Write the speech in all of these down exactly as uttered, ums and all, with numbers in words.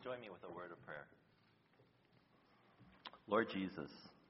join me with a word of prayer. Lord Jesus,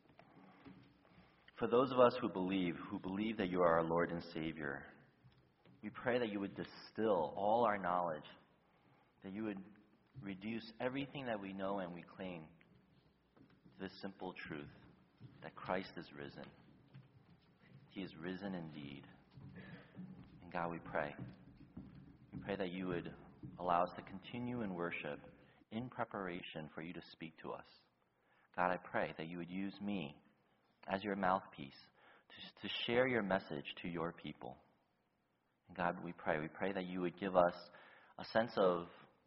for those of us who believe, who believe that you are our Lord and Savior, we pray that you would distill all our knowledge, that you would reduce everything that we know and we claim to this simple truth, that Christ is risen. He is risen indeed. And God, we pray. We pray that you would allow us to continue in worship in preparation for you to speak to us. God, I pray that you would use me as your mouthpiece to, to share your message to your people. And God, we pray. We pray that you would give us a sense of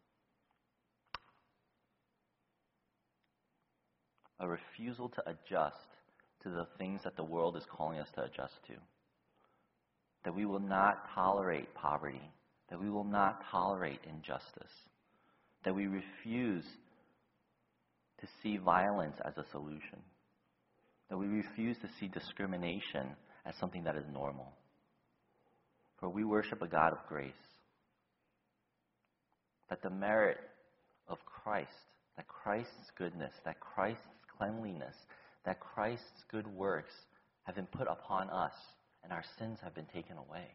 a refusal to adjust to the things that the world is calling us to adjust to. That we will not tolerate poverty. That we will not tolerate injustice. That we refuse to see violence as a solution. That we refuse to see discrimination as something that is normal. For we worship a God of grace. That the merit of Christ, that Christ's goodness, that Christ's cleanliness, that Christ's good works have been put upon us and our sins have been taken away.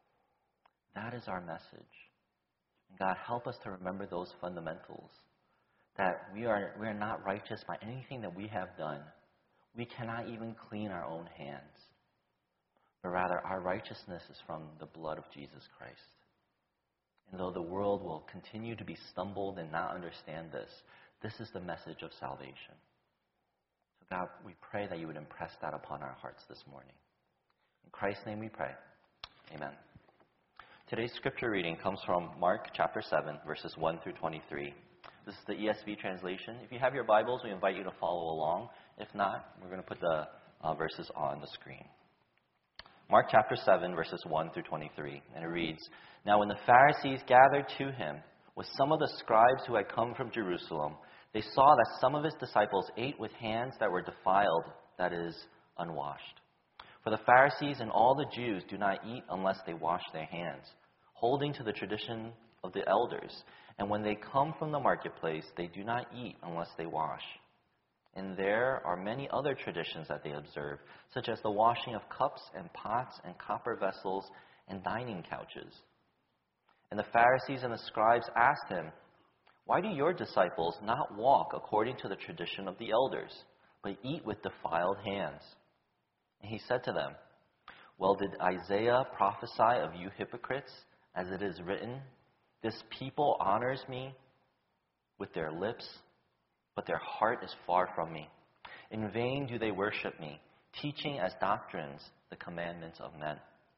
That is our message. And God, help us to remember those fundamentals. That we are, we are not righteous by anything that we have done. We cannot even clean our own hands. But rather, our righteousness is from the blood of Jesus Christ. And though the world will continue to be stumbled and not understand this, this is the message of salvation. So God, we pray that you would impress that upon our hearts this morning. In Christ's name we pray. Amen. Today's scripture reading comes from Mark chapter seven, verses one through twenty-three. This is the E S V translation. If you have your Bibles, we invite you to follow along. If not, we're going to put the uh, verses on the screen. Mark chapter seven, verses one through twenty-three. And it reads, "Now when the Pharisees gathered to him with some of the scribes who had come from Jerusalem, they saw that some of his disciples ate with hands that were defiled, that is, unwashed. For the Pharisees and all the Jews do not eat unless they wash their hands, holding to the tradition of the elders. And when they come from the marketplace, they do not eat unless they wash. And there are many other traditions that they observe, such as the washing of cups and pots and copper vessels and dining couches. And the Pharisees and the scribes asked him, 'Why do your disciples not walk according to the tradition of the elders, but eat with defiled hands?' And he said to them, 'Well, did Isaiah prophesy of you hypocrites, as it is written, "This people honors me with their lips, but their heart is far from me. In vain do they worship me, teaching as doctrines the commandments of men."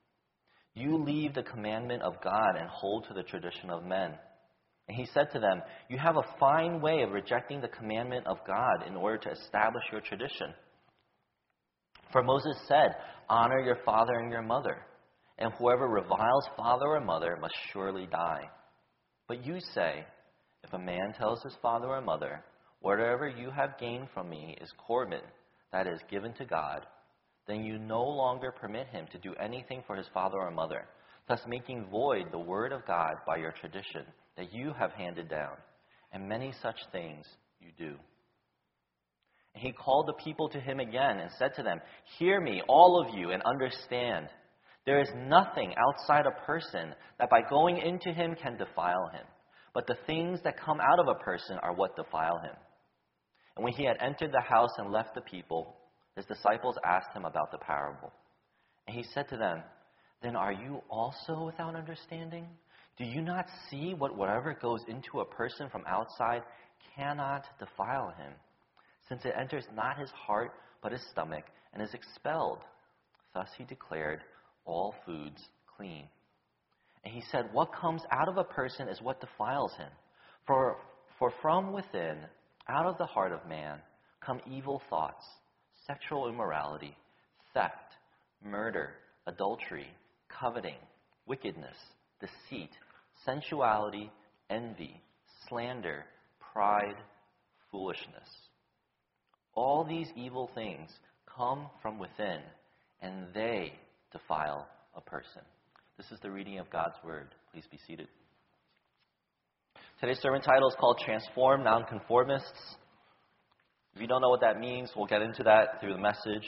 You leave the commandment of God and hold to the tradition of men.' And he said to them, 'You have a fine way of rejecting the commandment of God in order to establish your tradition. For Moses said, "Honor your father and your mother," and whoever reviles father or mother must surely die. But you say, if a man tells his father or mother, "Whatever you have gained from me is Corban, that is, given to God," then you no longer permit him to do anything for his father or mother, thus making void the word of God by your tradition that you have handed down. And many such things you do. And he called the people to him again and said to them, "Hear me, all of you, and understand. There is nothing outside a person that by going into him can defile him. But the things that come out of a person are what defile him." And when he had entered the house and left the people, his disciples asked him about the parable. And he said to them, "Then are you also without understanding? Do you not see what whatever goes into a person from outside cannot defile him, since it enters not his heart but his stomach and is expelled?" Thus he declared all foods clean. And he said, "What comes out of a person is what defiles him. For, for from within, out of the heart of man, come evil thoughts, sexual immorality, theft, murder, adultery, coveting, wickedness, deceit, sensuality, envy, slander, pride, foolishness. All these evil things come from within, and they defile a person." This is the reading of God's word. Please be seated. Today's sermon title is called Transform Nonconformists. If you don't know what that means, we'll get into that through the message.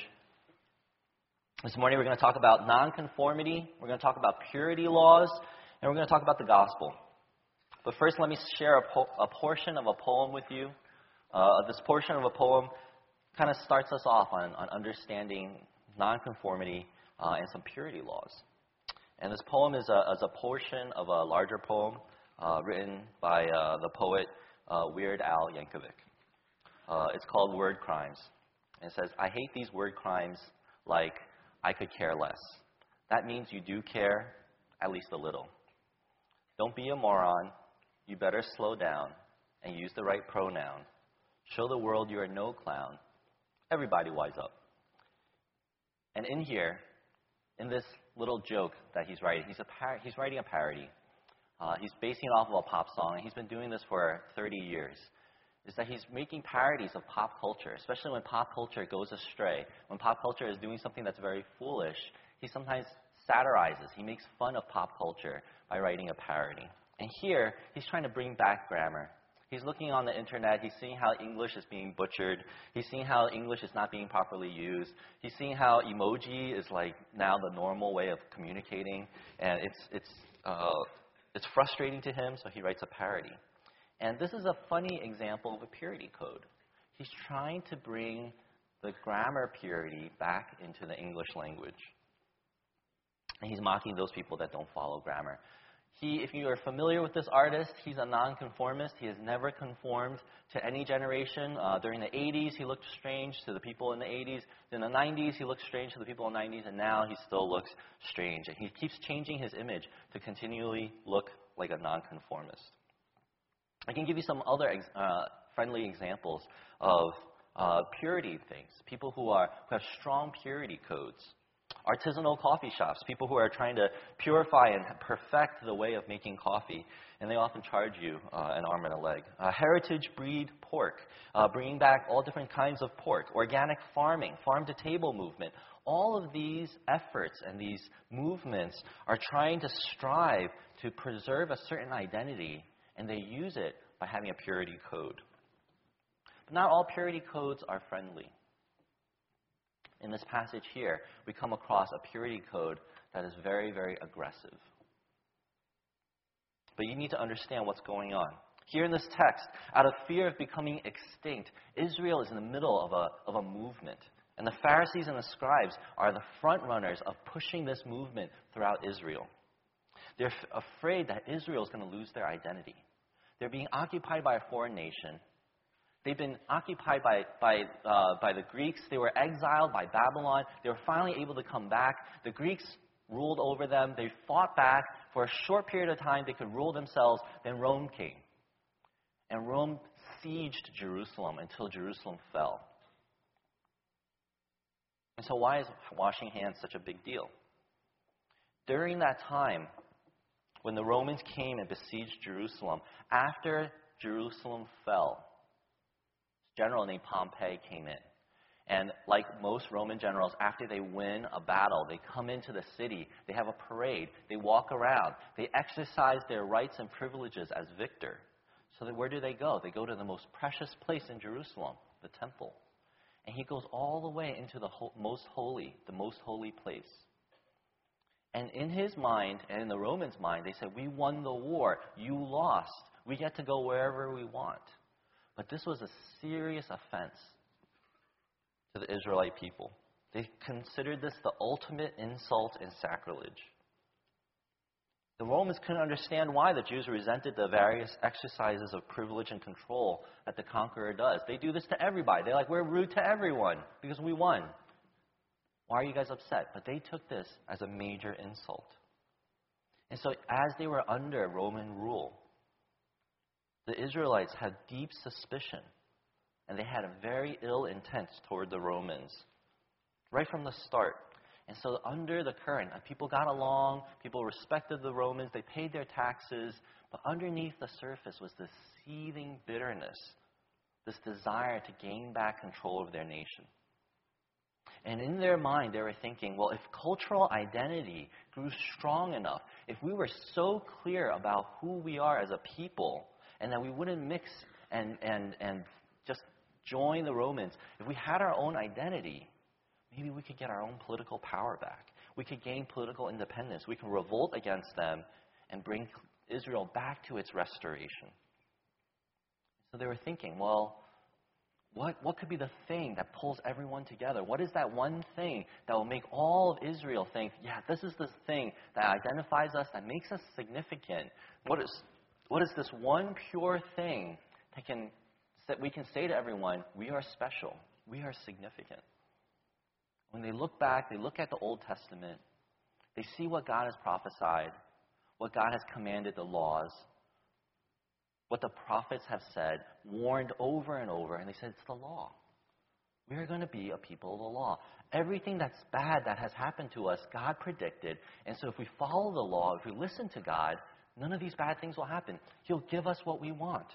This morning we're going to talk about nonconformity, we're going to talk about purity laws, and we're going to talk about the gospel. But first, let me share a, po- a portion of a poem with you. Uh, this portion of a poem kind of starts us off on, on understanding nonconformity uh, and some purity laws. And this poem is a, is a portion of a larger poem uh, written by uh, the poet uh, Weird Al Yankovic. Uh, it's called Word Crimes. And it says, I hate these word crimes like I could care less. That means you do care, at least a little. Don't be a moron. You better slow down and use the right pronoun. Show the world you are no clown. Everybody wise up. And in here, in this little joke that he's writing, he's, a par- he's writing a parody. Uh, he's basing it off of a pop song, and he's been doing this for thirty years. Is that he's making parodies of pop culture, especially when pop culture goes astray. When pop culture is doing something that's very foolish, he sometimes satirizes. He makes fun of pop culture by writing a parody. And here, he's trying to bring back grammar. He's looking on the internet. He's seeing how English is being butchered. He's seeing how English is not being properly used. He's seeing how emoji is like now the normal way of communicating. And it's, it's, uh, it's frustrating to him, so he writes a parody. And this is a funny example of a purity code. He's trying to bring the grammar purity back into the English language. And he's mocking those people that don't follow grammar. He, if you are familiar with this artist, he's a nonconformist. He has never conformed to any generation. Uh, during the eighties, he looked strange to the people in the eighties. In the nineties, he looked strange to the people in the nineties. And now he still looks strange. And he keeps changing his image to continually look like a nonconformist. I can give you some other ex- uh, friendly examples of uh, purity things. People who, are, who have strong purity codes. Artisanal coffee shops, people who are trying to purify and perfect the way of making coffee, and they often charge you uh, an arm and a leg. Uh, heritage breed pork, uh, bringing back all different kinds of pork. Organic farming, farm-to-table movement. All of these efforts and these movements are trying to strive to preserve a certain identity, and they use it by having a purity code. But not all purity codes are friendly. In this passage here, we come across a purity code that is very, very aggressive. But you need to understand what's going on. Here in this text, out of fear of becoming extinct, Israel is in the middle of a, of a movement. And the Pharisees and the scribes are the front runners of pushing this movement throughout Israel. They're f- afraid that Israel is going to lose their identity. They're being occupied by a foreign nation. They've been occupied by, by, uh, by the Greeks. They were exiled by Babylon. They were finally able to come back. The Greeks ruled over them. They fought back. For a short period of time, they could rule themselves. Then Rome came. And Rome sieged Jerusalem until Jerusalem fell. And so why is washing hands such a big deal? During that time, when the Romans came and besieged Jerusalem, after Jerusalem fell, general named Pompey came in. And like most Roman generals, after they win a battle, they come into the city, they have a parade, they walk around, they exercise their rights and privileges as victor. So that where do they go? They go to the most precious place in Jerusalem, the temple. And he goes all the way into the ho- most holy, the most holy place. And in his mind, and in the Romans' mind, they said, we won the war, you lost, we get to go wherever we want. But this was a serious offense to the Israelite people. They considered this the ultimate insult and sacrilege. The Romans couldn't understand why the Jews resented the various exercises of privilege and control that the conqueror does. They do this to everybody. They're like, we're rude to everyone because we won. Why are you guys upset? But they took this as a major insult. And so as they were under Roman rule, the Israelites had deep suspicion, and they had a very ill intent toward the Romans right from the start. And so under the current, people got along, people respected the Romans, they paid their taxes, but underneath the surface was this seething bitterness, this desire to gain back control of their nation. And in their mind, they were thinking, well, if cultural identity grew strong enough, if we were so clear about who we are as a people, and that we wouldn't mix and, and, and just join the Romans. If we had our own identity, maybe we could get our own political power back. We could gain political independence. We can revolt against them and bring Israel back to its restoration. So they were thinking, well, what, what could be the thing that pulls everyone together? What is that one thing that will make all of Israel think, yeah, this is the thing that identifies us, that makes us significant? What is, what is this one pure thing that can, that we can say to everyone, we are special, we are significant? When they look back, they look at the Old Testament, they see what God has prophesied, what God has commanded, the laws, what the prophets have said, warned over and over, and they said, it's the law. We are going to be a people of the law. Everything that's bad that has happened to us, God predicted, and so if we follow the law, if we listen to God, none of these bad things will happen. He'll give us what we want.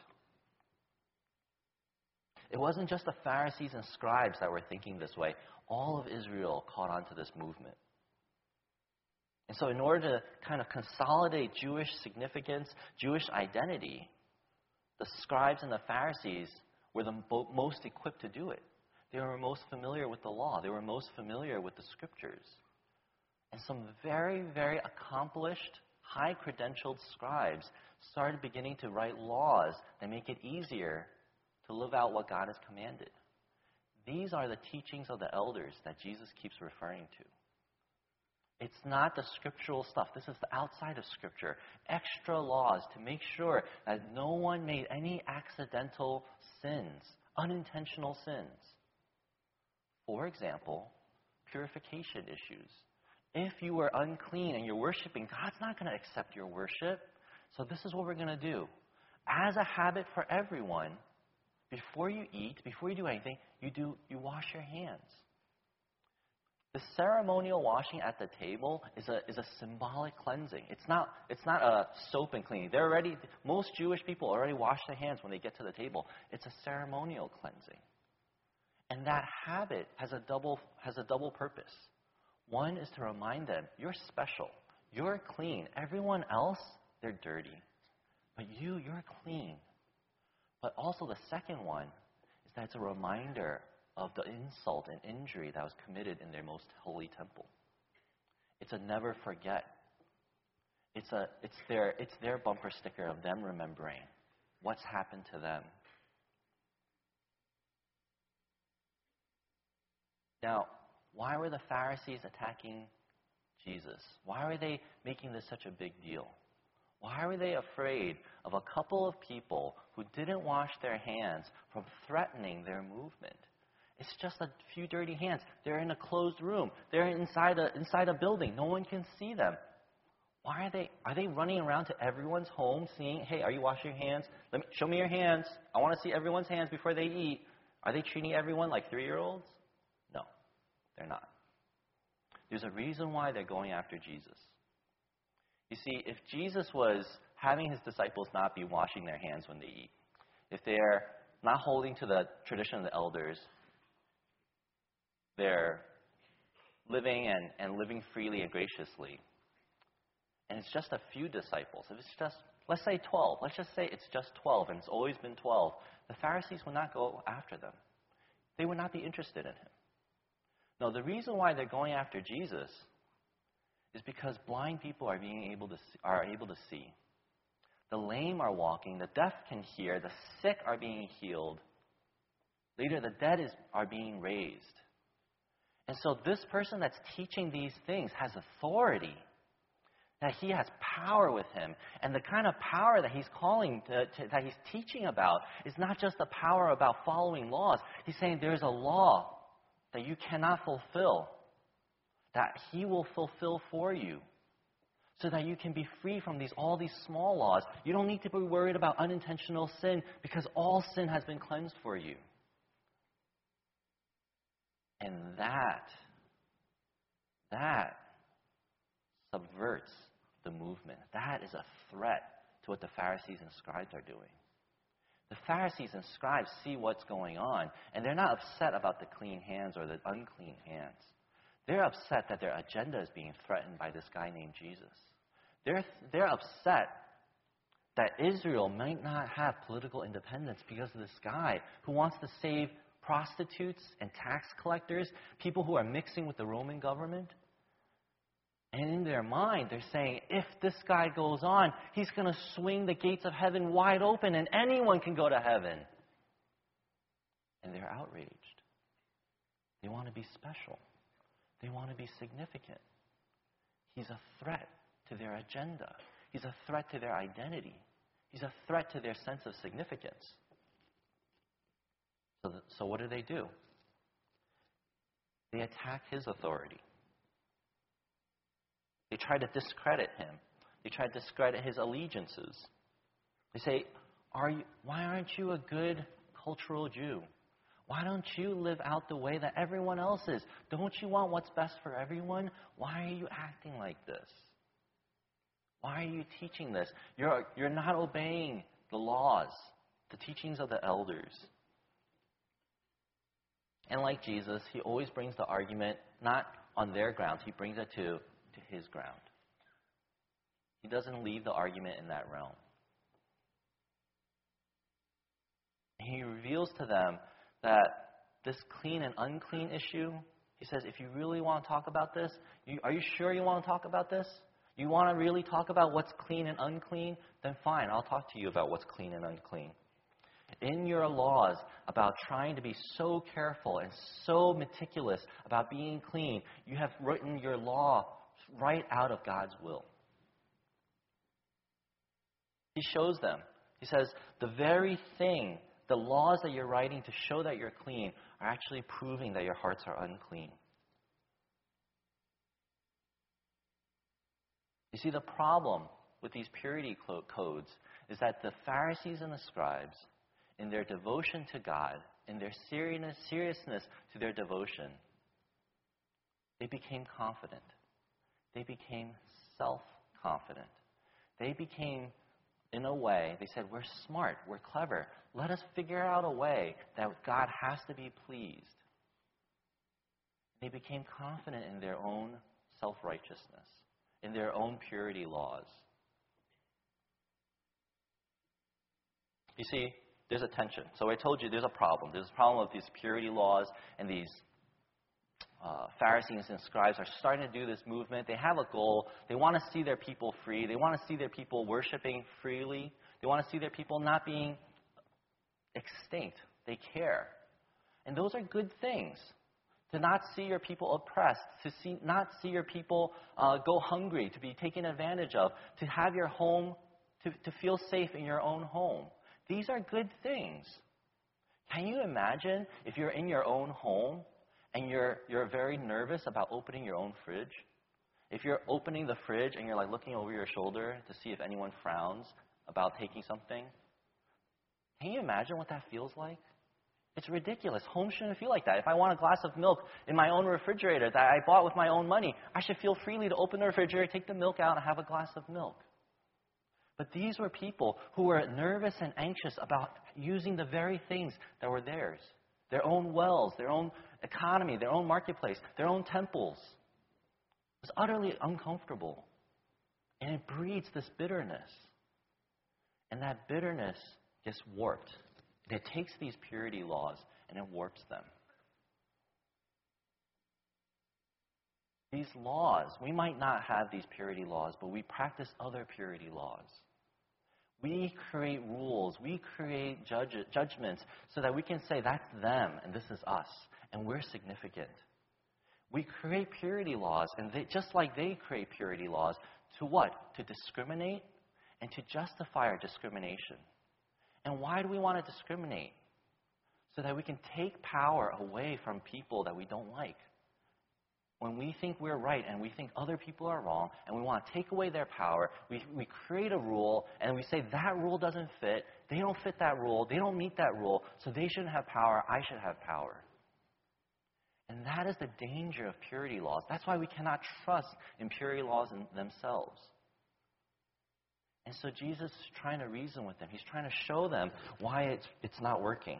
It wasn't just the Pharisees and scribes that were thinking this way. All of Israel caught on to this movement. And so in order to kind of consolidate Jewish significance, Jewish identity, the scribes and the Pharisees were the most equipped to do it. They were most familiar with the law. They were most familiar with the scriptures. And some very, very accomplished, high-credentialed scribes started beginning to write laws that make it easier to live out what God has commanded. These are the teachings of the elders that Jesus keeps referring to. It's not the scriptural stuff. This is the outside of Scripture. Extra laws to make sure that no one made any accidental sins, unintentional sins. For example, purification issues. If you were unclean and you're worshiping, God's not going to accept your worship. So this is what we're going to do. As a habit for everyone, before you eat, before you do anything, you do you wash your hands. The ceremonial washing at the table is a is a symbolic cleansing. It's not it's not a soap and cleaning. They're already most Jewish people already wash their hands when they get to the table. It's a ceremonial cleansing. And that habit has a double has a double purpose. One is to remind them, you're special. You're clean. Everyone else, they're dirty. But you, you're clean. But also the second one is that it's a reminder of the insult and injury that was committed in their most holy temple. It's a never forget. It's a it's their it's their bumper sticker of them remembering what's happened to them. Now, why were the Pharisees attacking Jesus? Why were they making this such a big deal? Why were they afraid of a couple of people who didn't wash their hands from threatening their movement? It's just a few dirty hands. They're in a closed room. They're inside a inside a building. No one can see them. Why are they are they running around to everyone's home seeing, hey, are you washing your hands? Let me show me your hands. I want to see everyone's hands before they eat. Are they treating everyone like three-year-olds? No, they're not. There's a reason why they're going after Jesus. You see, if Jesus was having his disciples not be washing their hands when they eat, if they're not holding to the tradition of the elders, they're living and, and living freely and graciously, and it's just a few disciples, if it's just, let's say twelve, let's just say it's just twelve, and it's always been twelve, the Pharisees would not go after them. They would not be interested in him. No, the reason why they're going after Jesus is because blind people are being able to see, are able to see. The lame are walking, the deaf can hear, the sick are being healed. Later, the dead is, are being raised. And so this person that's teaching these things has authority, that he has power with him. And the kind of power that he's calling, to, to, that he's teaching about is not just the power about following laws. He's saying there's a law that you cannot fulfill, that he will fulfill for you, so that you can be free from these all these small laws. You don't need to be worried about unintentional sin because all sin has been cleansed for you. And that, that subverts the movement. That is a threat to what the Pharisees and scribes are doing. The Pharisees and scribes see what's going on, and they're not upset about the clean hands or the unclean hands. They're upset that their agenda is being threatened by this guy named Jesus. They're, they're upset that Israel might not have political independence because of this guy who wants to save prostitutes and tax collectors, people who are mixing with the Roman government. And in their mind, they're saying, if this guy goes on, he's going to swing the gates of heaven wide open and anyone can go to heaven. And they're outraged. They want to be special. They want to be significant. He's a threat to their agenda. He's a threat to their identity. He's a threat to their sense of significance. So, th- so what do they do? They attack his authority. They try to discredit him. They try to discredit his allegiances. They say, "Are you, why aren't you a good cultural Jew? Why don't you live out the way that everyone else is? Don't you want what's best for everyone? Why are you acting like this? Why are you teaching this? You're, you're not obeying the laws, the teachings of the elders." And like Jesus, he always brings the argument not on their grounds. He brings it to, to his ground. He doesn't leave the argument in that realm. He reveals to them that this clean and unclean issue, he says, if you really want to talk about this, you, are you sure you want to talk about this? You want to really talk about what's clean and unclean? Then fine, I'll talk to you about what's clean and unclean. In your laws about trying to be so careful and so meticulous about being clean, you have written your law right out of God's will. He shows them. He says, the very thing, the laws that you're writing to show that you're clean are actually proving that your hearts are unclean. You see, the problem with these purity codes is that the Pharisees and the scribes, in their devotion to God, in their seriousness, seriousness to their devotion, they became confident. They became self-confident. They became, in a way, they said, we're smart, we're clever. Let us figure out a way that God has to be pleased. They became confident in their own self-righteousness, in their own purity laws. You see, there's a tension. So I told you there's a problem. There's a problem with these purity laws, and these uh, Pharisees and scribes are starting to do this movement. They have a goal. They want to see their people free. They want to see their people worshiping freely. They want to see their people not being extinct. They care. And those are good things. To not see your people oppressed, to see, not see your people uh, go hungry, to be taken advantage of, to have your home, to, to feel safe in your own home. These are good things. Can you imagine if you're in your own home and you're you're very nervous about opening your own fridge? If you're opening the fridge and you're like looking over your shoulder to see if anyone frowns about taking something, can you imagine what that feels like? It's ridiculous. Home shouldn't feel like that. If I want a glass of milk in my own refrigerator that I bought with my own money, I should feel freely to open the refrigerator, take the milk out, and have a glass of milk. But these were people who were nervous and anxious about using the very things that were theirs. Their own wells, their own economy, their own marketplace, their own temples. It was utterly uncomfortable. And it breeds this bitterness. And that bitterness gets warped. It takes these purity laws and it warps them. These laws, we might not have these purity laws, but we practice other purity laws. We create rules, we create judge, judgments so that we can say that's them and this is us, and we're significant. We create purity laws, and they, just like they create purity laws, to what? To discriminate and to justify our discrimination. And why do we want to discriminate? So that we can take power away from people that we don't like. When we think we're right and we think other people are wrong and we want to take away their power, we, we create a rule and we say that rule doesn't fit, they don't fit that rule, they don't meet that rule, so they shouldn't have power, I should have power. And that is the danger of purity laws. That's why we cannot trust in purity laws in themselves. And so Jesus is trying to reason with them. He's trying to show them why it's, it's not working.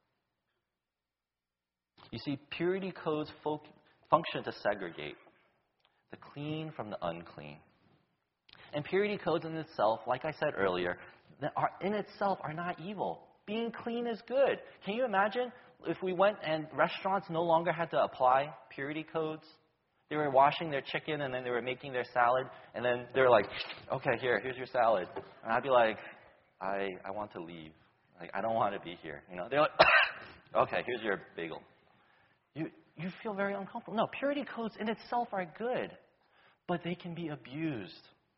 You see, purity codes folk, function to segregate the clean from the unclean. And purity codes in itself, like I said earlier, that are in itself are not evil. Being clean is good. Can you imagine if we went and restaurants no longer had to apply purity codes? They were washing their chicken and then they were making their salad, and then they were like, okay, here, here's your salad. And I'd be like, I, I want to leave. Like, I don't want to be here. You know, they're like, okay, here's your bagel. You, you feel very uncomfortable. No, purity codes in itself are good, but they can be abused.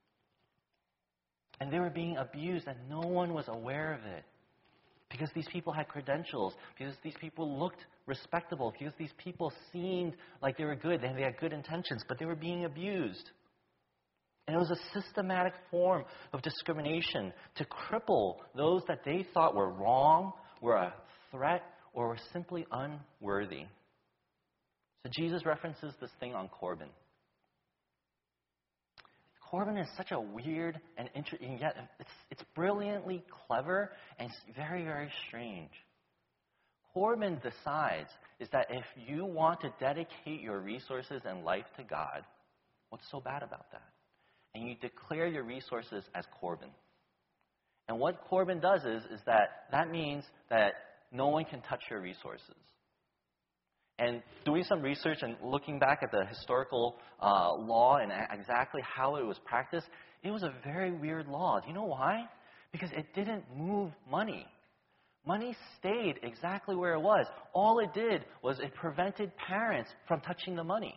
And they were being abused and no one was aware of it. Because these people had credentials, because these people looked respectable, because these people seemed like they were good, and they had good intentions, but they were being abused. And it was a systematic form of discrimination to cripple those that they thought were wrong, were a threat, or were simply unworthy. So Jesus references this thing on Corban. Corban is such a weird and interesting, yet it's, it's brilliantly clever and it's very, very strange. Corban decides is that if you want to dedicate your resources and life to God, what's so bad about that? And you declare your resources as Corban. And what Corban does is, is that that means that no one can touch your resources. And doing some research and looking back at the historical uh, law and exactly how it was practiced, it was a very weird law. Do you know why? Because it didn't move money. Money stayed exactly where it was. All it did was it prevented parents from touching the money.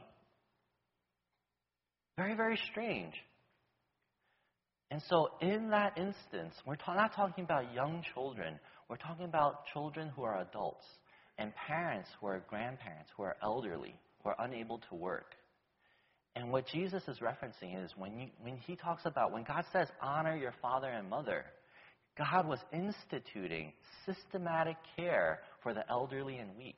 Very, very strange. And so in that instance, we're ta- not talking about young children. We're talking about children who are adults. And parents who are grandparents, who are elderly, who are unable to work. And what Jesus is referencing is when, you, when he talks about, when God says, honor your father and mother, God was instituting systematic care for the elderly and weak.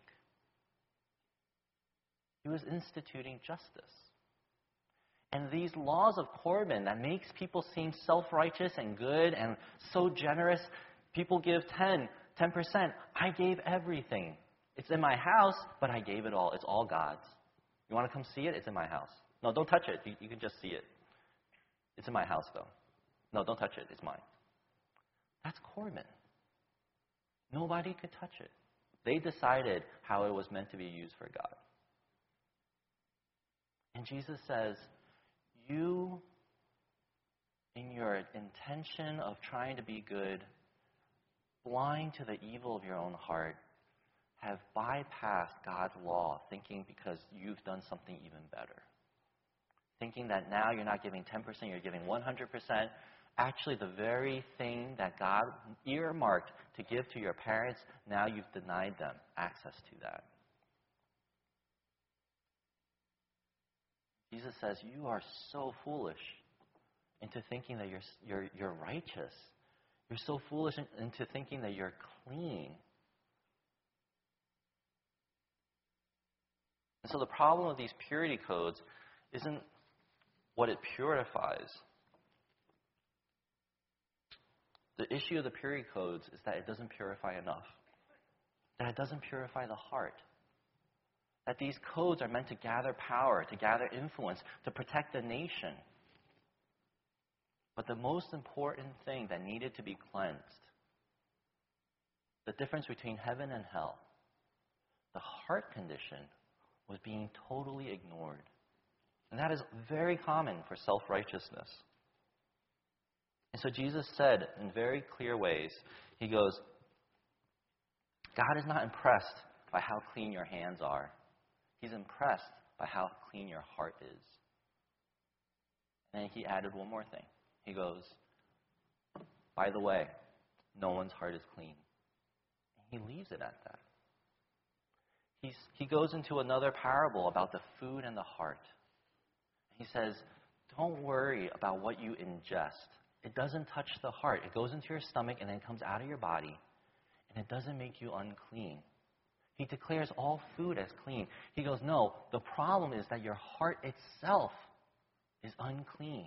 He was instituting justice. And these laws of Corban that makes people seem self-righteous and good and so generous, people give ten, ten percent. I gave everything. It's in my house, but I gave it all. It's all God's. You want to come see it? It's in my house. No, don't touch it. You, you can just see it. It's in my house, though. No, don't touch it. It's mine. That's Corban. Nobody could touch it. They decided how it was meant to be used for God. And Jesus says, you, in your intention of trying to be good, blind to the evil of your own heart, have bypassed God's law, thinking because you've done something even better. Thinking that now you're not giving ten percent, you're giving one hundred percent. Actually, the very thing that God earmarked to give to your parents, now you've denied them access to that. Jesus says, you are so foolish into thinking that you're, you're, you're righteous. You're so foolish into thinking that you're clean. And so the problem with these purity codes isn't what it purifies. The issue of the purity codes is that it doesn't purify enough. That it doesn't purify the heart. That these codes are meant to gather power, to gather influence, to protect the nation. But the most important thing that needed to be cleansed, the difference between heaven and hell, the heart condition, was being totally ignored. And that is very common for self-righteousness. And so Jesus said in very clear ways, he goes, God is not impressed by how clean your hands are. He's impressed by how clean your heart is. And then he added one more thing. He goes, by the way, no one's heart is clean. And he leaves it at that. He's, he goes into another parable about the food and the heart. He says, don't worry about what you ingest. It doesn't touch the heart. It goes into your stomach and then comes out of your body. And it doesn't make you unclean. He declares all food as clean. He goes, no, the problem is that your heart itself is unclean.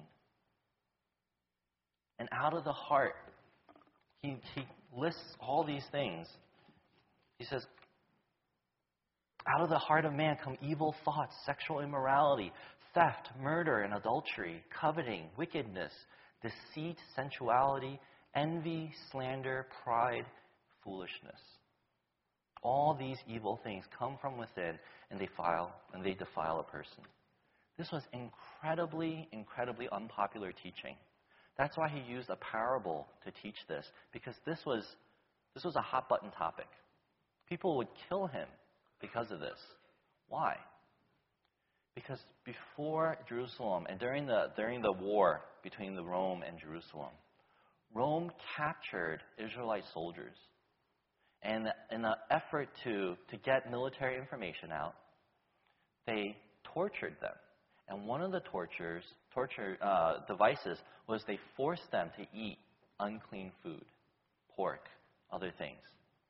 And out of the heart, he, he lists all these things. He says, out of the heart of man come evil thoughts, sexual immorality, theft, murder, and adultery, coveting, wickedness, deceit, sensuality, envy, slander, pride, foolishness. All these evil things come from within, and they defile, and they defile a person. This was incredibly, incredibly unpopular teaching. That's why he used a parable to teach this, because this was this was a hot-button topic. People would kill him because of this. Why? Because before Jerusalem and during the during the war between the Rome and Jerusalem, Rome captured Israelite soldiers. And in an effort to, to get military information out, they tortured them. And one of the tortures, torture uh, devices was they forced them to eat unclean food, pork, other things.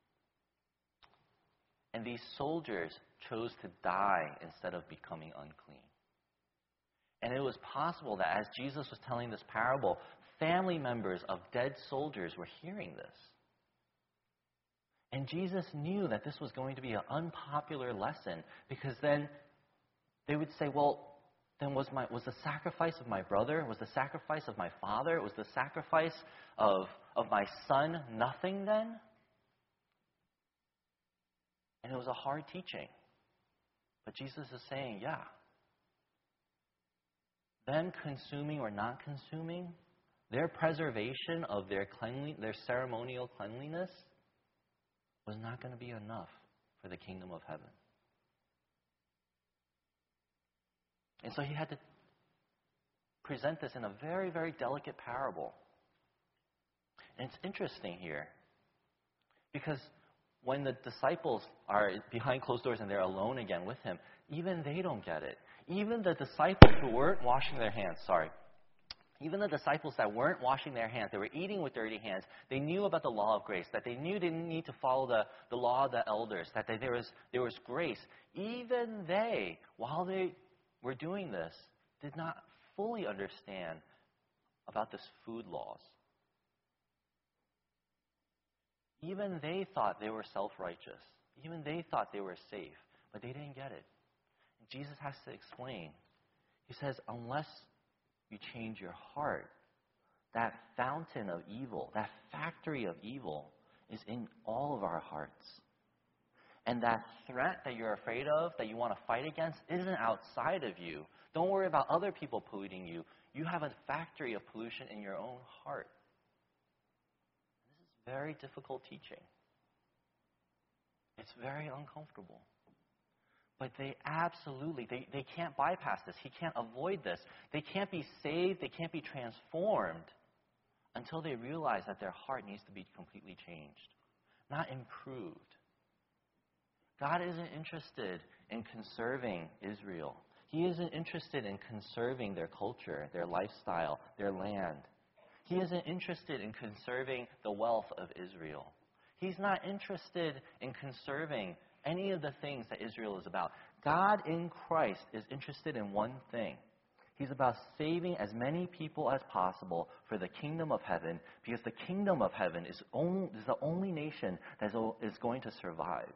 And these soldiers chose to die instead of becoming unclean. And it was possible that as Jesus was telling this parable, family members of dead soldiers were hearing this. And Jesus knew that this was going to be an unpopular lesson, because then they would say, well, then was my was the sacrifice of my brother, was the sacrifice of my father, was the sacrifice of, of my son nothing then? And it was a hard teaching. But Jesus is saying, yeah. Them consuming or not consuming, their preservation of their cleanly, their ceremonial cleanliness was not going to be enough for the kingdom of heaven. And so he had to present this in a very, very delicate parable. And it's interesting here, because when the disciples are behind closed doors and they're alone again with him, even they don't get it. Even the disciples who weren't washing their hands, sorry, even the disciples that weren't washing their hands, they were eating with dirty hands, they knew about the law of grace, that they knew they didn't need to follow the, the law of the elders, that they, there was there was grace. Even they, while they were doing this, did not fully understand about this food laws. Even they thought they were self-righteous. Even they thought they were safe, but they didn't get it. And Jesus has to explain. He says, unless you change your heart, that fountain of evil, that factory of evil is in all of our hearts. And that threat that you're afraid of, that you want to fight against, isn't outside of you. Don't worry about other people polluting you. You have a factory of pollution in your own heart. This is very difficult teaching. It's very uncomfortable. But they absolutely, they, they can't bypass this. He can't avoid this. They can't be saved, they can't be transformed until they realize that their heart needs to be completely changed, not improved. God isn't interested in conserving Israel. He isn't interested in conserving their culture, their lifestyle, their land. He isn't interested in conserving the wealth of Israel. He's not interested in conserving any of the things that Israel is about. God in Christ is interested in one thing. He's about saving as many people as possible for the kingdom of heaven, because the kingdom of heaven is, only, is the only nation that is going to survive.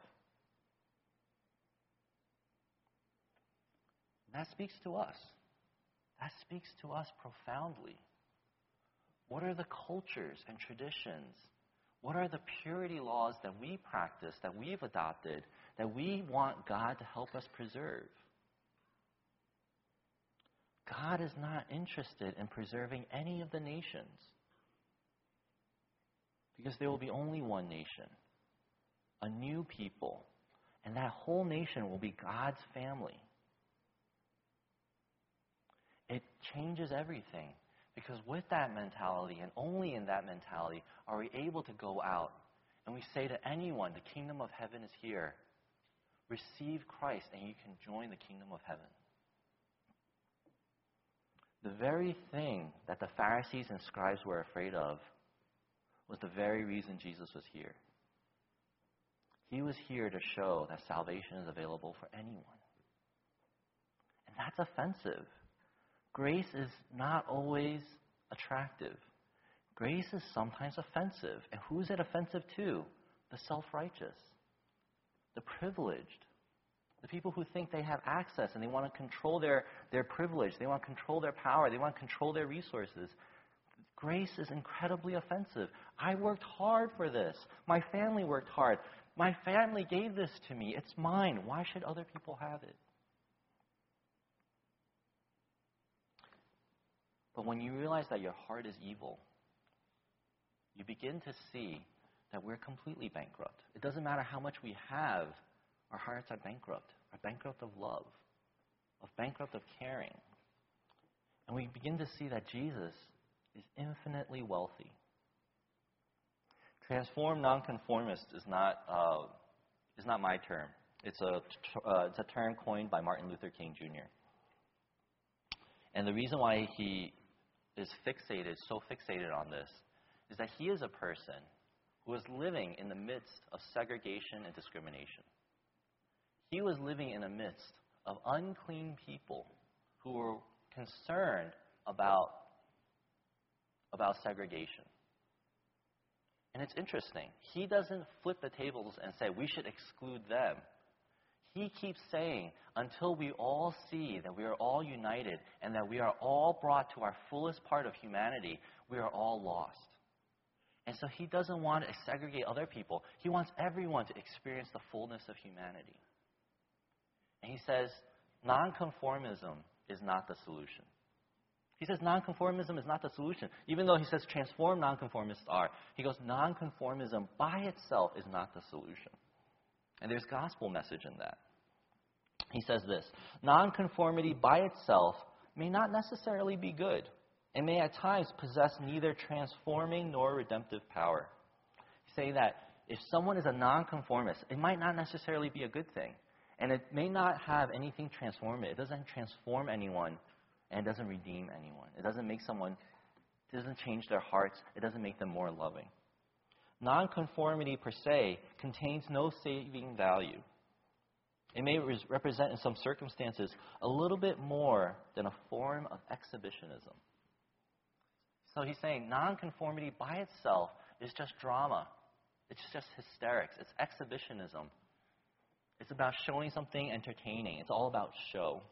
That speaks to us. That speaks to us profoundly. What are the cultures and traditions? What are the purity laws that we practice, that we've adopted, that we want God to help us preserve? God is not interested in preserving any of the nations, because there will be only one nation, a new people, and that whole nation will be God's family. It changes everything. Because with that mentality, and only in that mentality, are we able to go out and we say to anyone, the kingdom of heaven is here. Receive Christ and you can join the kingdom of heaven. The very thing that the Pharisees and scribes were afraid of was the very reason Jesus was here. He was here to show that salvation is available for anyone. And that's offensive. Grace is not always attractive. Grace is sometimes offensive. And who is it offensive to? The self-righteous, the privileged, the people who think they have access and they want to control their, their privilege. They want to control their power. They want to control their resources. Grace is incredibly offensive. I worked hard for this. My family worked hard. My family gave this to me. It's mine. Why should other people have it? But when you realize that your heart is evil, you begin to see that we're completely bankrupt. It doesn't matter how much we have, our hearts are bankrupt. Are bankrupt of love, of bankrupt of caring. And we begin to see that Jesus is infinitely wealthy. Transformed nonconformist is not uh, is not my term. It's a uh, it's a term coined by Martin Luther King Junior And the reason why he is fixated, so fixated on this, is that he is a person who was living in the midst of segregation and discrimination. He was living in the midst of unclean people who were concerned about, about segregation. And it's interesting. He doesn't flip the tables and say, we should exclude them. He keeps saying, until we all see that we are all united and that we are all brought to our fullest part of humanity, we are all lost. And so he doesn't want to segregate other people. He wants everyone to experience the fullness of humanity. And he says, nonconformism is not the solution. He says nonconformism is not the solution. Even though he says transformed nonconformists are, he goes, nonconformism by itself is not the solution. And there's gospel message in that. He says this, nonconformity by itself may not necessarily be good, and may at times possess neither transforming nor redemptive power. He's saying that if someone is a nonconformist, it might not necessarily be a good thing. And it may not have anything transformative. It doesn't transform anyone, and it doesn't redeem anyone. It doesn't make someone, it doesn't change their hearts. It doesn't make them more loving. Nonconformity per se contains no saving value. It may res- represent in some circumstances a little bit more than a form of exhibitionism. So he's saying nonconformity by itself is just drama. It's just hysterics. It's exhibitionism. It's about showing something entertaining. It's all about show.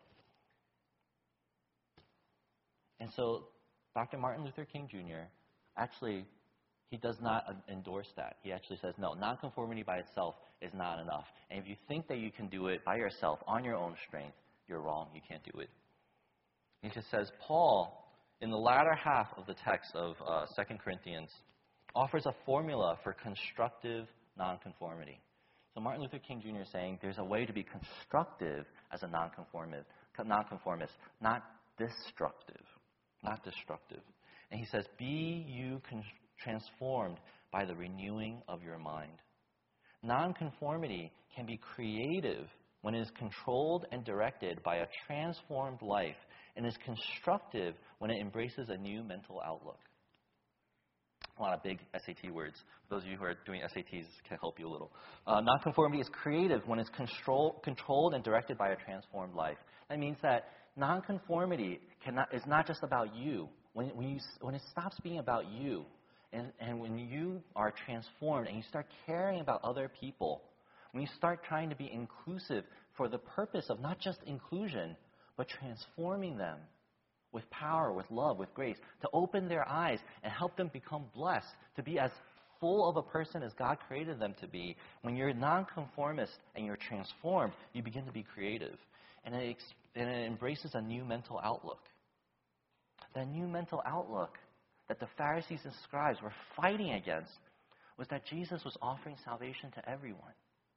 And so Doctor Martin Luther King Junior actually, he does not endorse that. He actually says, no, nonconformity by itself is not enough. And if you think that you can do it by yourself, on your own strength, you're wrong. You can't do it. He just says, Paul, in the latter half of the text of uh, Second Corinthians, offers a formula for constructive nonconformity. So Martin Luther King Junior is saying there's a way to be constructive as a nonconformist, nonconformist, not destructive, not destructive. And he says, be you con- transformed by the renewing of your mind. Nonconformity can be creative when it is controlled and directed by a transformed life, and is constructive when it embraces a new mental outlook. A lot of big S A T words. For those of you who are doing S A Ts, can help you a little. Uh, nonconformity is creative when it's control, controlled and directed by a transformed life. That means that nonconformity cannot, is not just about you. When, when, you, when it stops being about you, and, and when you are transformed and you start caring about other people, when you start trying to be inclusive for the purpose of not just inclusion, but transforming them with power, with love, with grace, to open their eyes and help them become blessed, to be as full of a person as God created them to be. When you're nonconformist and you're transformed, you begin to be creative. And it, and it embraces a new mental outlook. That new mental outlook that the Pharisees and scribes were fighting against was that Jesus was offering salvation to everyone,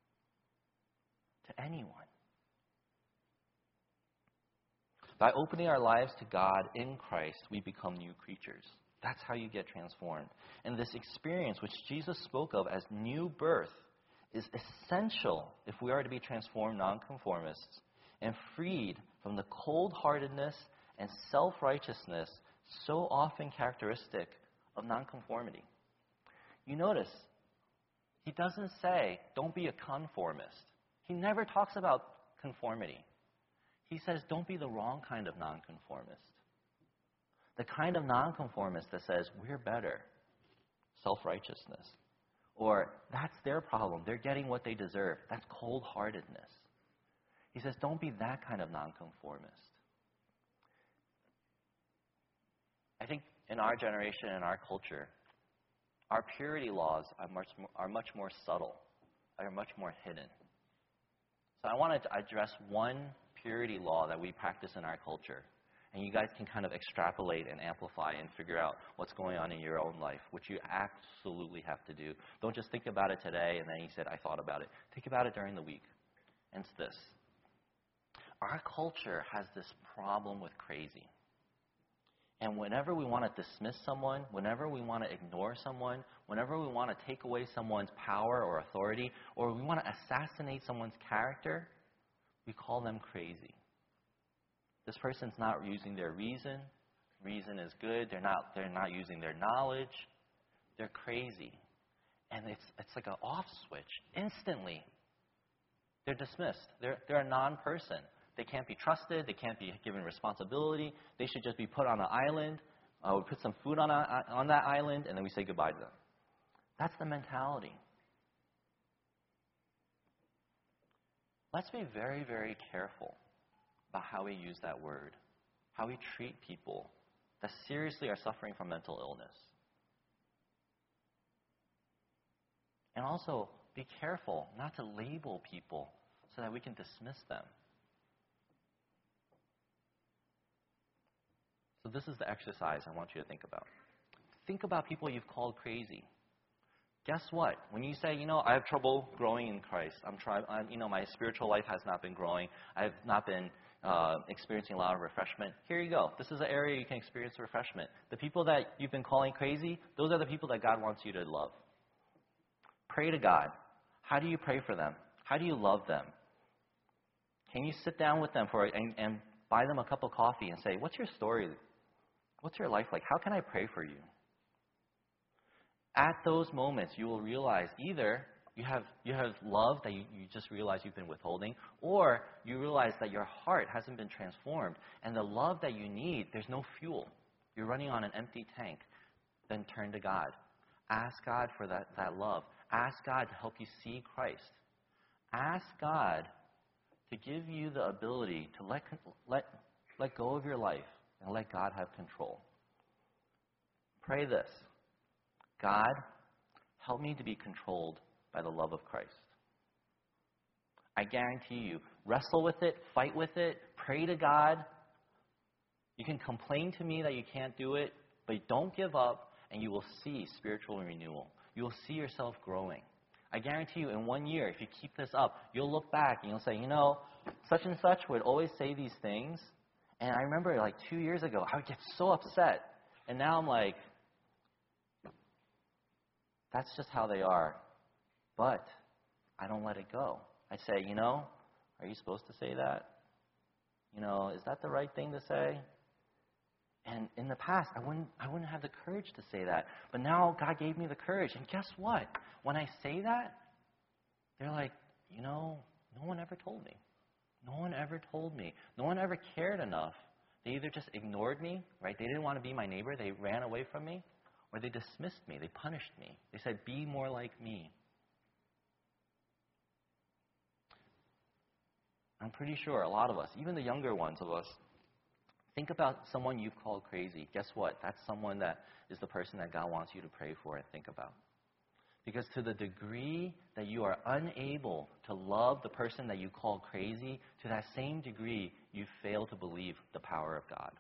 to anyone. By opening our lives to God in Christ, we become new creatures. That's how you get transformed. And this experience, which Jesus spoke of as new birth, is essential if we are to be transformed nonconformists and freed from the cold-heartedness and self-righteousness so often characteristic of nonconformity. You notice, he doesn't say, don't be a conformist. He never talks about conformity. He says, don't be the wrong kind of nonconformist. The kind of nonconformist that says, we're better, self-righteousness. Or, that's their problem. They're getting what they deserve. That's cold-heartedness. He says, don't be that kind of nonconformist. I think in our generation, in our culture, our purity laws are much more, are much more subtle, are much more hidden. So I want to address one purity law that we practice in our culture. And you guys can kind of extrapolate and amplify and figure out what's going on in your own life, which you absolutely have to do. Don't just think about it today and then you said, I thought about it. Think about it during the week. And it's this. Our culture has this problem with crazy. And whenever we want to dismiss someone, whenever we want to ignore someone, whenever we want to take away someone's power or authority, or we want to assassinate someone's character, we call them crazy. This person's not using their reason. Reason is good. They're not, they're not using their knowledge. They're crazy. And it's, it's like an off switch. Instantly, they're dismissed. They're, they're a non-person. They can't be trusted. They can't be given responsibility. They should just be put on an island. Uh, we put some food on, a, on that island, and then we say goodbye to them. That's the mentality. Let's be very, very careful about how we use that word, how we treat people that seriously are suffering from mental illness. And also, be careful not to label people so that we can dismiss them. So this is the exercise I want you to think about. Think about people you've called crazy. Guess what? When you say, you know, I have trouble growing in Christ. I'm trying, I'm, you know, my spiritual life has not been growing. I've not been uh, experiencing a lot of refreshment. Here you go. This is an area you can experience refreshment. The people that you've been calling crazy, those are the people that God wants you to love. Pray to God. How do you pray for them? How do you love them? Can you sit down with them for and, and buy them a cup of coffee and say, what's your story? What's your life like? How can I pray for you? At those moments, you will realize either you have you have love that you, you just realize you've been withholding, or you realize that your heart hasn't been transformed, and the love that you need, there's no fuel. You're running on an empty tank. Then turn to God. Ask God for that, that love. Ask God to help you see Christ. Ask God to give you the ability to let, let, let go of your life and let God have control. Pray this. God, help me to be controlled by the love of Christ. I guarantee you, wrestle with it, fight with it, pray to God. You can complain to me that you can't do it, but don't give up, and you will see spiritual renewal. You will see yourself growing. I guarantee you, in one year, if you keep this up, you'll look back and you'll say, you know, such and such would always say these things, and I remember like two years ago, I would get so upset, and now I'm like, that's just how they are. But I don't let it go. I say, you know, are you supposed to say that? You know, is that the right thing to say? And in the past, I wouldn't, I wouldn't have the courage to say that. But now God gave me the courage. And guess what? When I say that, they're like, you know, no one ever told me. No one ever told me. No one ever cared enough. They either just ignored me, right? They didn't want to be my neighbor. They ran away from me. Or they dismissed me. They punished me. They said, be more like me. I'm pretty sure a lot of us, even the younger ones of us, think about someone you've called crazy. Guess what? That's someone that is the person that God wants you to pray for and think about. Because to the degree that you are unable to love the person that you call crazy, to that same degree, you fail to believe the power of God.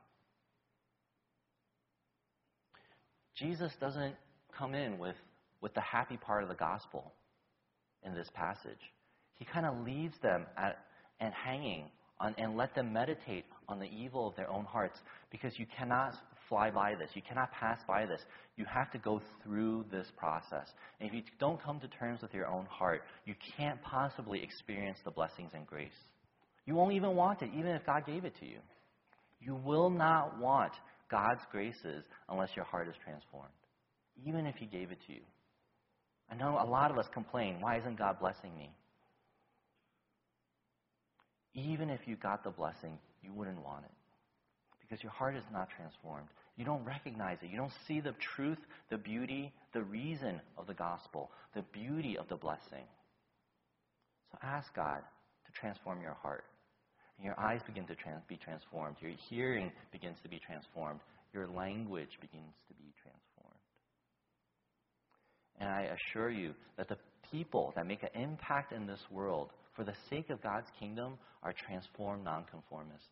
Jesus doesn't come in with, with the happy part of the gospel in this passage. He kind of leaves them at, and hanging on, and let them meditate on the evil of their own hearts, because you cannot fly by this. You cannot pass by this. You have to go through this process. And if you don't come to terms with your own heart, you can't possibly experience the blessings and grace. You won't even want it, even if God gave it to you. You will not want God's graces unless your heart is transformed, even if He gave it to you. I know a lot of us complain, why isn't God blessing me? Even if you got the blessing, you wouldn't want it, because your heart is not transformed. You don't recognize it. You don't see the truth, the beauty, the reason of the gospel, the beauty of the blessing. So ask God to transform your heart. And your eyes begin to trans- be transformed. Your hearing begins to be transformed. your language begins to be transformed. And I assure you that the people that make an impact in this world for the sake of God's kingdom are transformed nonconformists.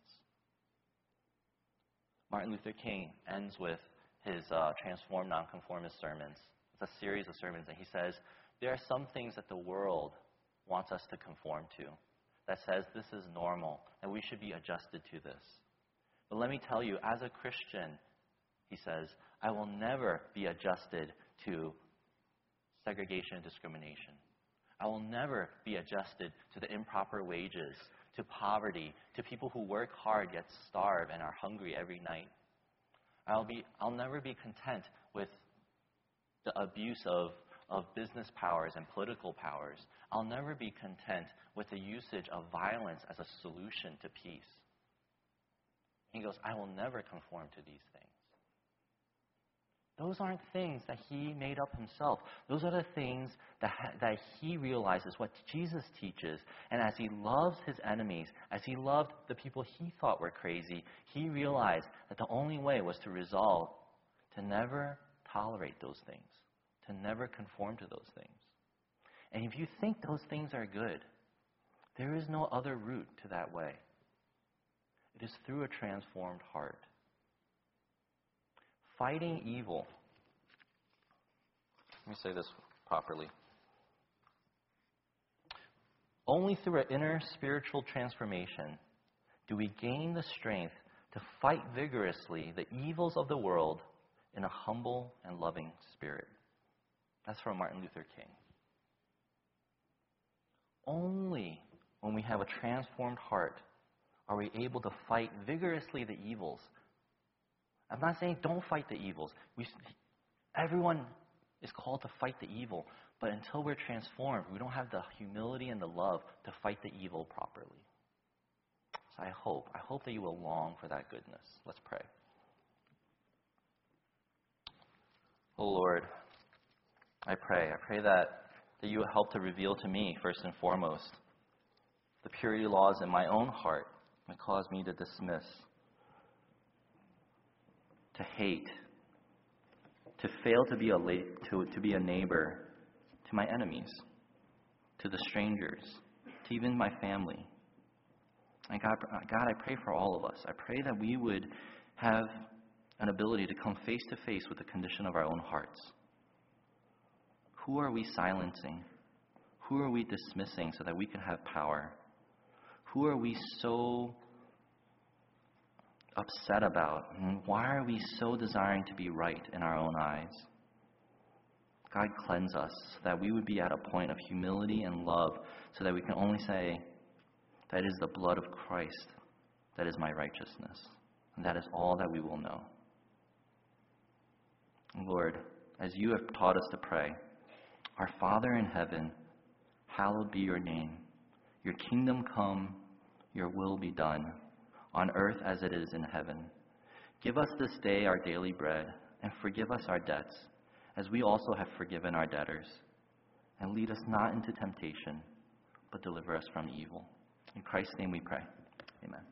Martin Luther King ends with his uh, Transformed Nonconformist sermons. It's a series of sermons, and he says, there are some things that the world wants us to conform to, that says this is normal, and we should be adjusted to this. But let me tell you, as a Christian, he says, I will never be adjusted to segregation and discrimination. I will never be adjusted to the improper wages, to poverty, to people who work hard yet starve and are hungry every night. I'll be, I'll never be content with the abuse of, of business powers and political powers. I'll never be content with the usage of violence as a solution to peace. He goes, I will never conform to these things. Those aren't things that he made up himself. Those are the things that, that he realizes what Jesus teaches. And as he loves his enemies, as he loved the people he thought were crazy, he realized that the only way was to resolve to never tolerate those things, to never conform to those things. And if you think those things are good, there is no other route to that way. It is through a transformed heart. Fighting evil. Let me say this properly. Only through an inner spiritual transformation do we gain the strength to fight vigorously the evils of the world in a humble and loving spirit. That's from Martin Luther King. Only when we have a transformed heart are we able to fight vigorously the evils. I'm not saying don't fight the evils. We, everyone is called to fight the evil, but until we're transformed, we don't have the humility and the love to fight the evil properly. So I hope, I hope that you will long for that goodness. Let's pray. Oh Lord, I pray, I pray that, that you will help to reveal to me, first and foremost, the purity laws in my own heart that cause me to dismiss, to hate, to fail to be a la- to, to be a neighbor to my enemies, to the strangers, to even my family. And God, God, I pray for all of us. I pray that we would have an ability to come face to face with the condition of our own hearts. Who are we silencing? Who are we dismissing so that we can have power? Who are we so upset about? And why are we so desiring to be right in our own eyes? God, cleanse us so that we would be at a point of humility and love so that we can only say, that is the blood of Christ that is my righteousness. And that is all that we will know. Lord, as you have taught us to pray, our Father in heaven, hallowed be your name. Your kingdom come, your will be done, on earth as it is in heaven. Give us this day our daily bread, and forgive us our debts, as we also have forgiven our debtors. And lead us not into temptation, but deliver us from evil. In Christ's name we pray. Amen.